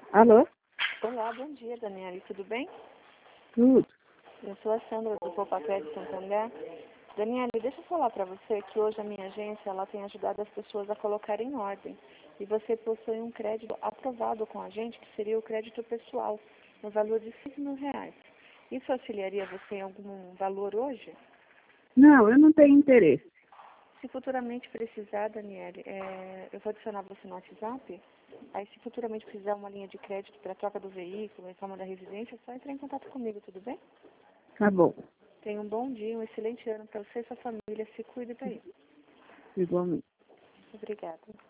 Alô? Olá, bom dia, Daniele. Tudo bem? Tudo. Eu sou a Sandra do Popapé de Santander. Daniele, deixa eu falar para você que hoje a minha agência ela tem ajudado as pessoas a colocarem em ordem. E você possui um crédito aprovado com a gente, que seria o crédito pessoal, no valor de R$ 5.000. Isso auxiliaria você em algum valor hoje? Não, eu não tenho interesse. Se futuramente precisar, Daniele, eu vou adicionar você no WhatsApp. Aí, se futuramente precisar uma linha de crédito para troca do veículo, reforma da residência, é só entrar em contato comigo, tudo bem? Tá bom. Tenha um bom dia, um excelente ano para você e sua família. Se cuide daí. Igualmente. Obrigada.